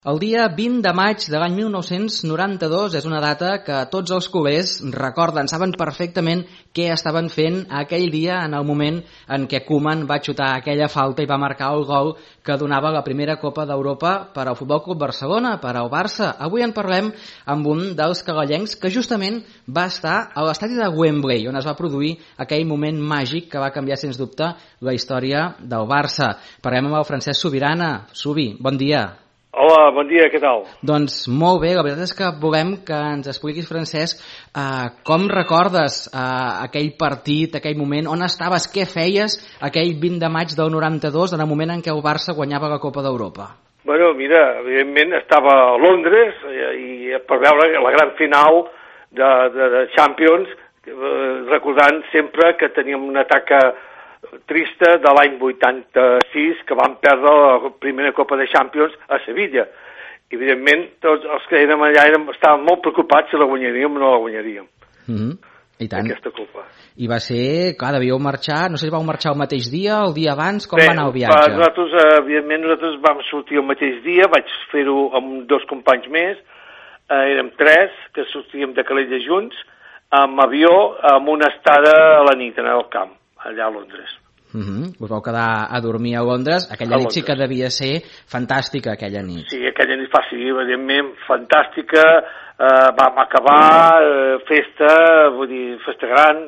El dia 20 de maig de l'any 1992 és una data que tots els culers recorden, saben perfectament què estaven fent aquell dia en el moment en què Koeman va xutar aquella falta i va marcar el gol que donava la primera Copa d'Europa per al Futbol Club Barcelona, per al Barça. Avui en parlem amb un dels cagallencs que justament va estar a l'estadi de Wembley, on es va produir aquell moment màgic que va canviar sens dubte la història del Barça. Parlem amb el Francesc Subirana. Subi, bon dia. Hola, bon dia, què tal? Doncs molt bé, la veritat és que volem que ens expliquis, Francesc, com recordes aquell partit, aquell moment, on estaves, què feies aquell 20 de maig del 92, en el moment en què el Barça guanyava la Copa d'Europa? Bueno, mira, evidentment estava a Londres i per veure la gran final de Champions, recordant sempre que teníem una taca trista de l'any 86, que van perdre la primera Copa de Champions a Sevilla. Evidentment, tots els que érem allà estaven molt preocupats si la guanyaríem o no la guanyaríem. I tant. Aquesta Copa. I va ser, clar, devíeu marxar, no sé si vau marxar el mateix dia, el dia abans, com va anar el viatge? Nosaltres vam sortir el mateix dia, vaig fer-ho amb dos companys més, érem tres, que sortíem de Calella junts, amb avió, amb una estada a la nit en el camp, allà a Londres. Us vau quedar a dormir a Londres. Aquella nit sí que devia ser fantàstica, aquella nit. Sí, aquella nit evidentment, fantàstica. Vam acabar, festa, vull dir, festa gran,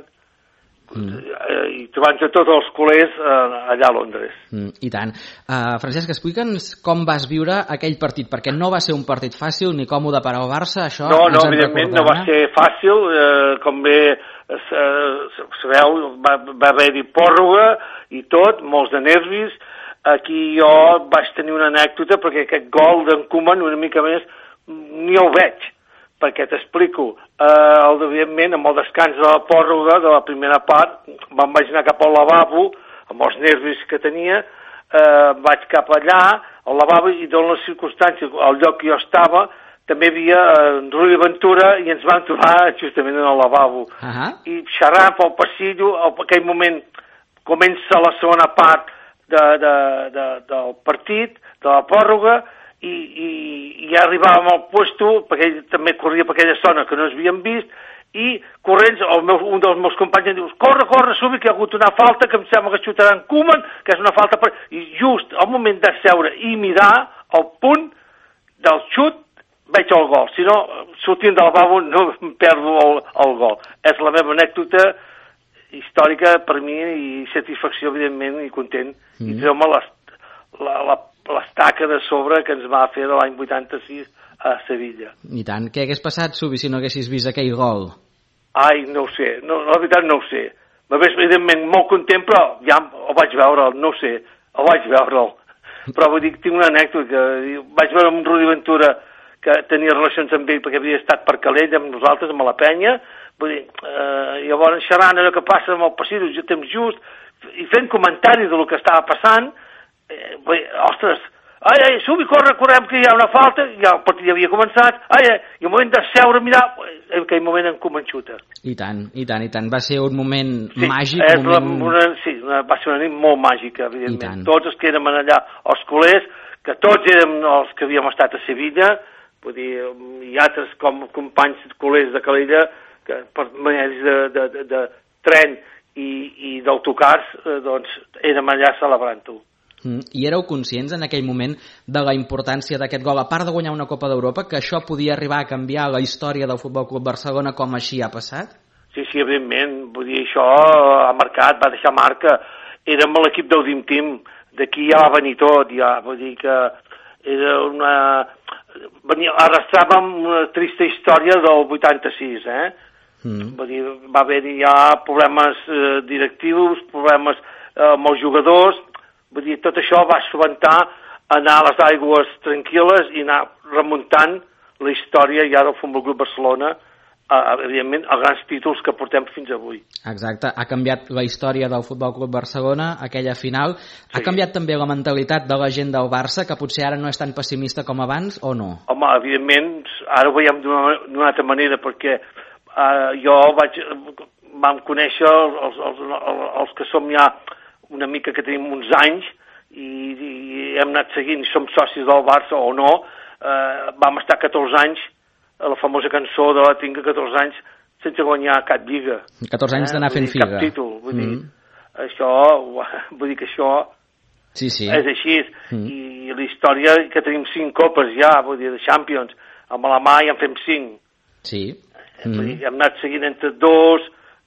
i trobant-se tots els culers allà a Londres. I tant. Francesc, explica'ns com vas viure aquell partit, perquè no va ser un partit fàcil ni còmode per al Barça, això no, evidentment no va ser fàcil, com bé sabeu, va haver-hi pròrroga i tot, molts de nervis. Aquí jo vaig tenir una anècdota perquè aquest gol d'en Koeman una mica més ni el veig, perquè t'explico, evidentment amb el descans de la pròrroga de la primera part vaig anar cap al lavabo amb els nervis que tenia, vaig cap allà al lavabo i en les circumstàncies, al lloc que jo estava també hi havia Rudi Ventura i ens vam trobar justament en el lavabo. I xerrant pel passillo, en aquell moment comença la segona part del partit, de la pròrroga, i ja arribàvem al puesto, perquè ell també corria per aquella zona que no ens havíem vist, i corrents, un dels meus companys em diu, corre, Subi, que hi ha hagut una falta, que em sembla que xutarà en Koeman, que és una falta... I just al moment de seure i mirar el punt del xut, veig el gol. Si no, sortint del lavabo no em perdo el gol. És la meva anècdota històrica per mi i satisfacció, evidentment, i content. I treu-me l'estaca de sobre que ens va fer de l'any 86 a Sevilla. I tant. Què hagués passat, Subi, si no haguessis vist aquell gol? Ai, no ho sé. No, la veritat no ho sé. M'hagués, evidentment, molt content, però ja el vaig veure'l, no ho sé. El vaig veure'l. Però vull dir, tinc una anècdota que vaig veure amb Rudi Ventura que tenia relacions amb ell perquè havia estat per Calella amb nosaltres, amb la penya, vull dir, llavors xerrant allò que passa amb el passillo, temps just, i fent comentaris de lo que estava passant, vull dir, ostres, ai, Subi, correm, que hi ha una falta, ja el partit ja havia començat, i el moment de seure, mirar, en aquell moment en Koeman xuta. I tant, va ser un moment màgic. Va ser una nit molt màgica, evidentment. Tots els que érem allà, els culers, que tots érem els que havíem estat a Sevilla, vull dir, i altres com companys culers de Calella que per maneres de tren i d'autocars doncs érem allà celebrant-ho. I éreu conscients en aquell moment de la importància d'aquest gol, a part de guanyar una Copa d'Europa, que això podia arribar a canviar la història del Futbol Club Barcelona com així ha passat? Sí, evidentment, vull dir, això ha marcat, va deixar marca. Érem l'equip del Dream Team, d'aquí ja va venir tot, ja, vull dir que era arrastràvem una trista història del 86, Vull dir, va haver-hi ja problemes directius, problemes amb els jugadors, vull dir, tot això va solventar anar a les aigües tranquil·les i anar remuntant la història ja del Futbol Club Barcelona, evidentment, a grans títols que portem fins avui. Exacte, ha canviat la història del Futbol Club Barcelona, aquella final. Ha canviat també la mentalitat de la gent del Barça, que potser ara no és tan pessimista com abans, o no? Home, evidentment, ara ho veiem d'una altra manera, perquè vam conèixer els que som ja una mica que tenim uns anys i hem anat seguint, som socis del Barça o no, vam estar 14 anys, la famosa cançó de la Tinc 14 anys, sense guanyar cap lliga. 14 anys d'anar fent figa. Cap títol, vull dir, que això sí. És així. I la història, que tenim 5 copes ja, vull dir, de Champions, amb la mà ja en fem 5. Sí. Vull dir, hem anat seguint entre 2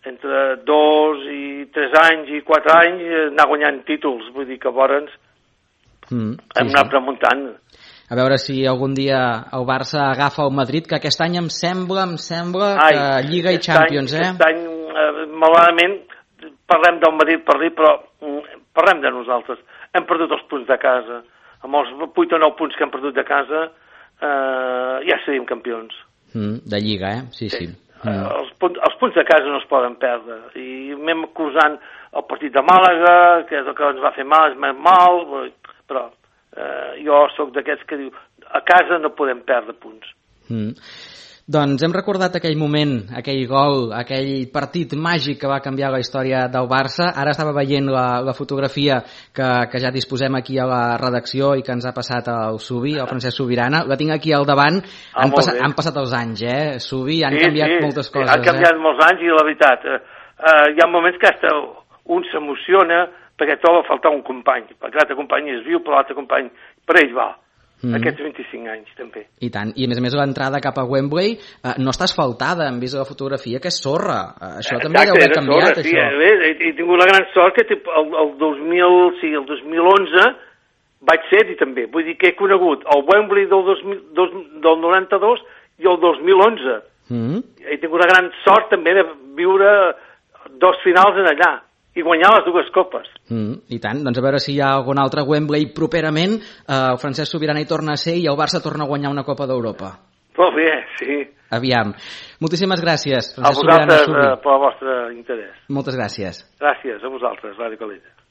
i 3 anys i 4 anys, anar guanyant títols, vull dir que llavors hem anat remuntant. A veure si algun dia el Barça agafa el Madrid, que aquest any em sembla que Lliga i Champions, Aquest any, malauradament, parlem del Madrid per dir, però parlem de nosaltres. Hem perdut els punts de casa. Amb els 8 o 9 punts que hem perdut de casa, ja seríem campions. De Lliga, sí. Els punts de casa no es poden perdre. I m'hem acusant el partit de Màlaga, que és el que ens va fer mal, és més mal, però jo sóc d'aquests que diu a casa no podem perdre punts. Doncs hem recordat aquell moment, aquell gol, aquell partit màgic que va canviar la història del Barça. Ara estava veient la fotografia que ja disposem aquí a la redacció i que ens ha passat el Subi, el Francesc Subirana. La tinc aquí al davant. Han passat els anys, Subi, han canviat moltes coses. Han canviat molts anys i la veritat, hi ha moments que hasta un s'emociona perquè troba a faltar un company, perquè l'altre company és viu, però l'altre company per ell va. Aquests 25 anys, també. I tant. I a més l'entrada cap a Wembley no està asfaltada, hem vist la fotografia, que és sorra. Això també deu haver canviat, això. He tingut la gran sort que el 2011 vaig ser-hi també. Vull dir que he conegut el Wembley del 92 i el 2011. He tingut la gran sort també de viure 2 finals en allà i guanyar les 2 copes. I tant, doncs a veure si hi ha algun altre Wembley properament, el Francesc Subirana hi torna a ser i el Barça torna a guanyar una Copa d'Europa. Molt bé, sí. Aviam. Moltíssimes gràcies, Francesc Subirana. A vosaltres per el vostre interès. Moltes gràcies. Gràcies a vosaltres, Ràdio Calella.